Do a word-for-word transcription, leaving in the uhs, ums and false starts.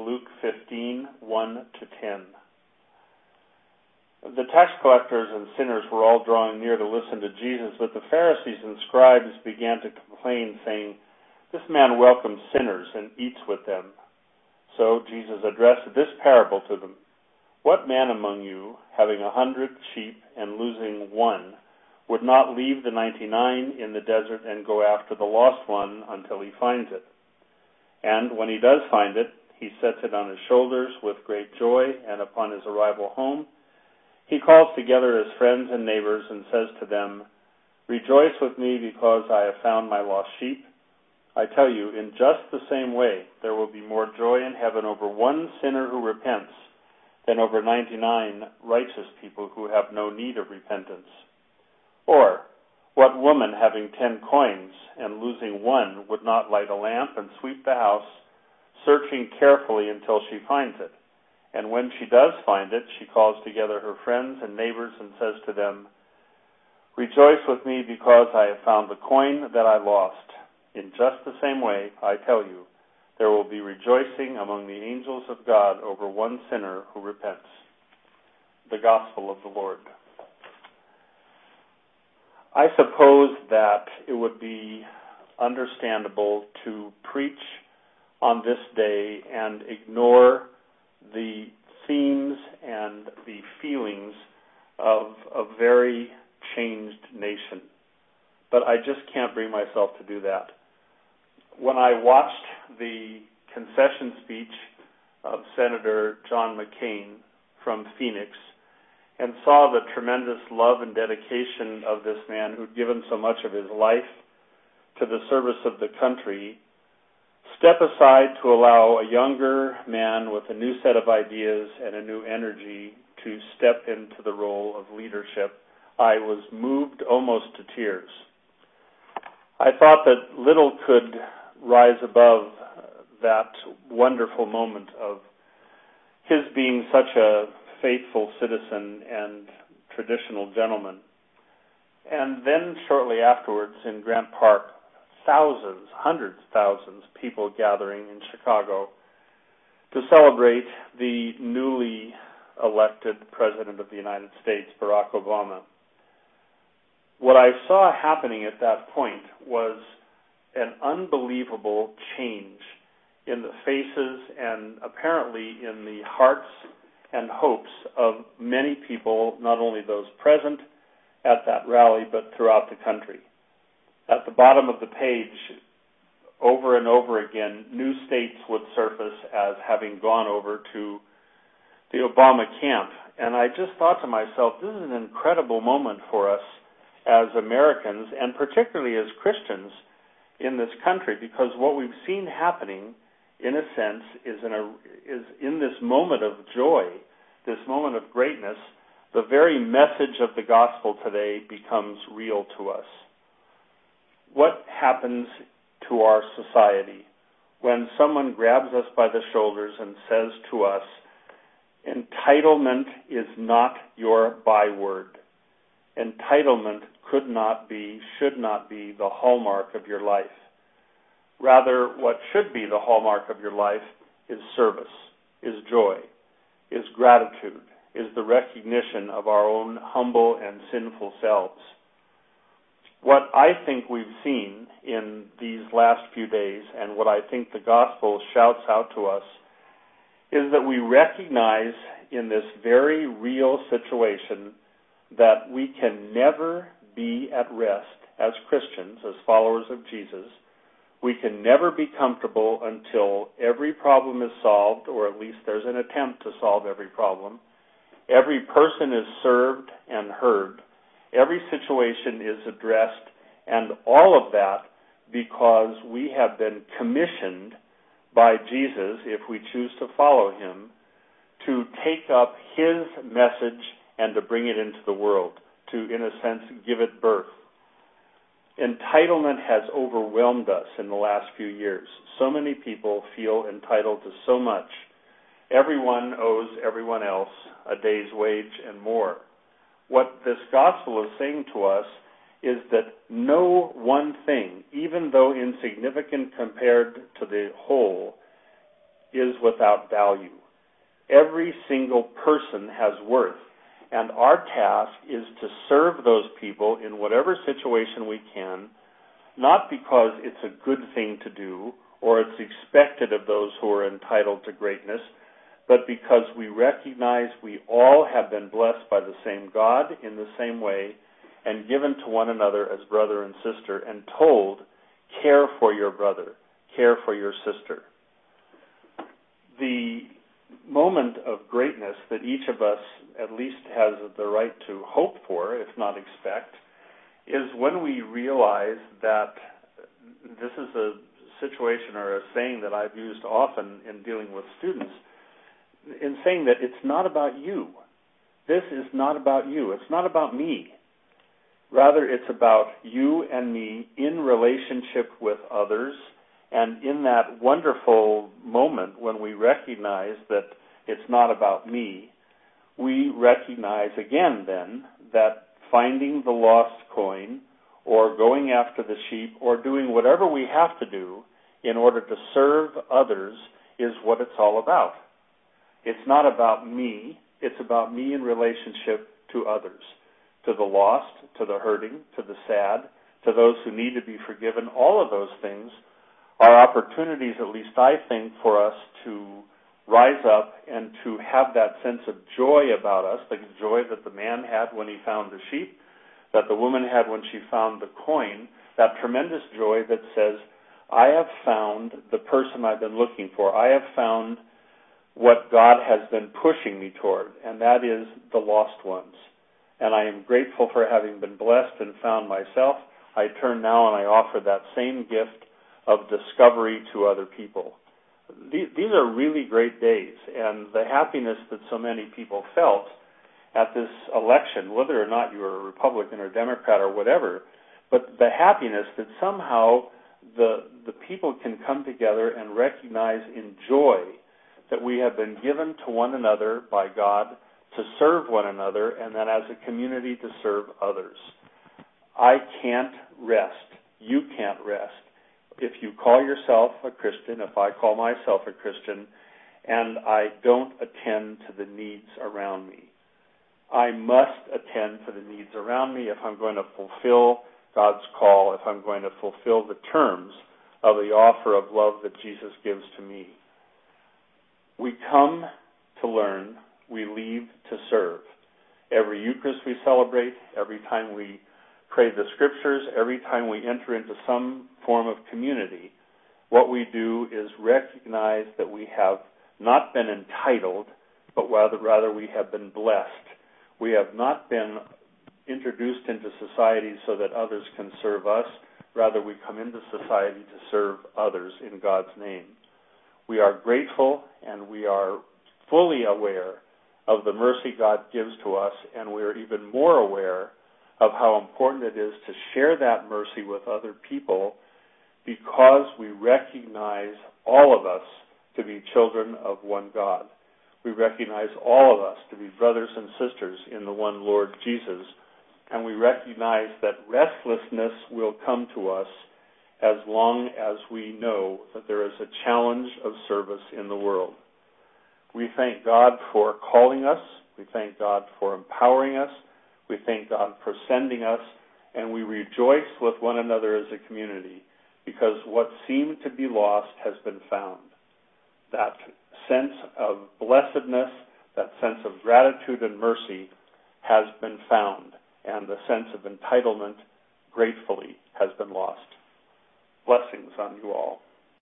Luke fifteen, one to ten. The tax collectors and sinners were all drawing near to listen to Jesus, but the Pharisees and scribes began to complain, saying, "This man welcomes sinners and eats with them." So Jesus addressed this parable to them. "What man among you, having a hundred sheep and losing one, would not leave the ninety-nine in the desert and go after the lost one until he finds it? And when he does find it, he sets it on his shoulders with great joy, and upon his arrival home, he calls together his friends and neighbors and says to them, 'Rejoice with me because I have found my lost sheep.' I tell you, in just the same way, there will be more joy in heaven over one sinner who repents than over ninety-nine righteous people who have no need of repentance. Or, what woman having ten coins and losing one would not light a lamp and sweep the house, searching carefully until she finds it? And when she does find it, she calls together her friends and neighbors and says to them, 'Rejoice with me because I have found the coin that I lost.' In just the same way, I tell you, there will be rejoicing among the angels of God over one sinner who repents." The Gospel of the Lord. I suppose that it would be understandable to preach on this day and ignore the themes and the feelings of a very changed nation. But I just can't bring myself to do that. When I watched the concession speech of Senator John McCain from Phoenix and saw the tremendous love and dedication of this man who'd given so much of his life to the service of the country, step aside to allow a younger man with a new set of ideas and a new energy to step into the role of leadership, I was moved almost to tears. I thought that little could rise above that wonderful moment of his being such a faithful citizen and traditional gentleman. And then shortly afterwards in Grant Park, thousands, hundreds of thousands of people gathering in Chicago to celebrate the newly elected President of the United States, Barack Obama. What I saw happening at that point was an unbelievable change in the faces and apparently in the hearts and hopes of many people, not only those present at that rally, but throughout the country. At the bottom of the page, over and over again, new states would surface as having gone over to the Obama camp. And I just thought to myself, this is an incredible moment for us as Americans, and particularly as Christians in this country, because what we've seen happening, in a sense, is in, a, is in this moment of joy, this moment of greatness, the very message of the gospel today becomes real to us. What happens to our society when someone grabs us by the shoulders and says to us, "Entitlement is not your byword. Entitlement could not be, should not be the hallmark of your life. Rather, what should be the hallmark of your life is service, is joy, is gratitude, is the recognition of our own humble and sinful selves." What I think we've seen in these last few days, and what I think the gospel shouts out to us, is that we recognize in this very real situation that we can never be at rest as Christians, as followers of Jesus. We can never be comfortable until every problem is solved, or at least there's an attempt to solve every problem. Every person is served and heard. Every situation is addressed, and all of that because we have been commissioned by Jesus, if we choose to follow him, to take up his message and to bring it into the world, to, in a sense, give it birth. Entitlement has overwhelmed us in the last few years. So many people feel entitled to so much. Everyone owes everyone else a day's wage and more. What this gospel is saying to us is that no one thing, even though insignificant compared to the whole, is without value. Every single person has worth, and our task is to serve those people in whatever situation we can, not because it's a good thing to do or it's expected of those who are entitled to greatness, but because we recognize we all have been blessed by the same God in the same way and given to one another as brother and sister and told, care for your brother, care for your sister. The moment of greatness that each of us at least has the right to hope for, if not expect, is when we realize that this is a situation or a saying that I've used often in dealing with students, in saying that it's not about you. This is not about you. It's not about me. Rather, it's about you and me in relationship with others, and in that wonderful moment when we recognize that it's not about me, we recognize again then that finding the lost coin or going after the sheep or doing whatever we have to do in order to serve others is what it's all about. It's not about me. It's about me in relationship to others, to the lost, to the hurting, to the sad, to those who need to be forgiven. All of those things are opportunities, at least I think, for us to rise up and to have that sense of joy about us, the joy that the man had when he found the sheep, that the woman had when she found the coin, that tremendous joy that says, I have found the person I've been looking for. I have found what God has been pushing me toward, and that is the lost ones. And I am grateful for having been blessed and found myself. I turn now and I offer that same gift of discovery to other people. These are really great days, and the happiness that so many people felt at this election, whether or not you were a Republican or Democrat or whatever, but the happiness that somehow the the people can come together and recognize in joy that we have been given to one another by God to serve one another, and then as a community to serve others. I can't rest. You can't rest. If you call yourself a Christian, if I call myself a Christian, and I don't attend to the needs around me, I must attend to the needs around me if I'm going to fulfill God's call, if I'm going to fulfill the terms of the offer of love that Jesus gives to me. We come to learn, we leave to serve. Every Eucharist we celebrate, every time we pray the Scriptures, every time we enter into some form of community, what we do is recognize that we have not been entitled, but rather, rather we have been blessed. We have not been introduced into society so that others can serve us. Rather, we come into society to serve others in God's name. We are grateful and we are fully aware of the mercy God gives to us, and we are even more aware of how important it is to share that mercy with other people because we recognize all of us to be children of one God. We recognize all of us to be brothers and sisters in the one Lord Jesus, and we recognize that restlessness will come to us as long as we know that there is a challenge of service in the world. We thank God for calling us. We thank God for empowering us. We thank God for sending us, and we rejoice with one another as a community because what seemed to be lost has been found. That sense of blessedness, that sense of gratitude and mercy has been found, and the sense of entitlement, gratefully, has been lost. Blessings on you all.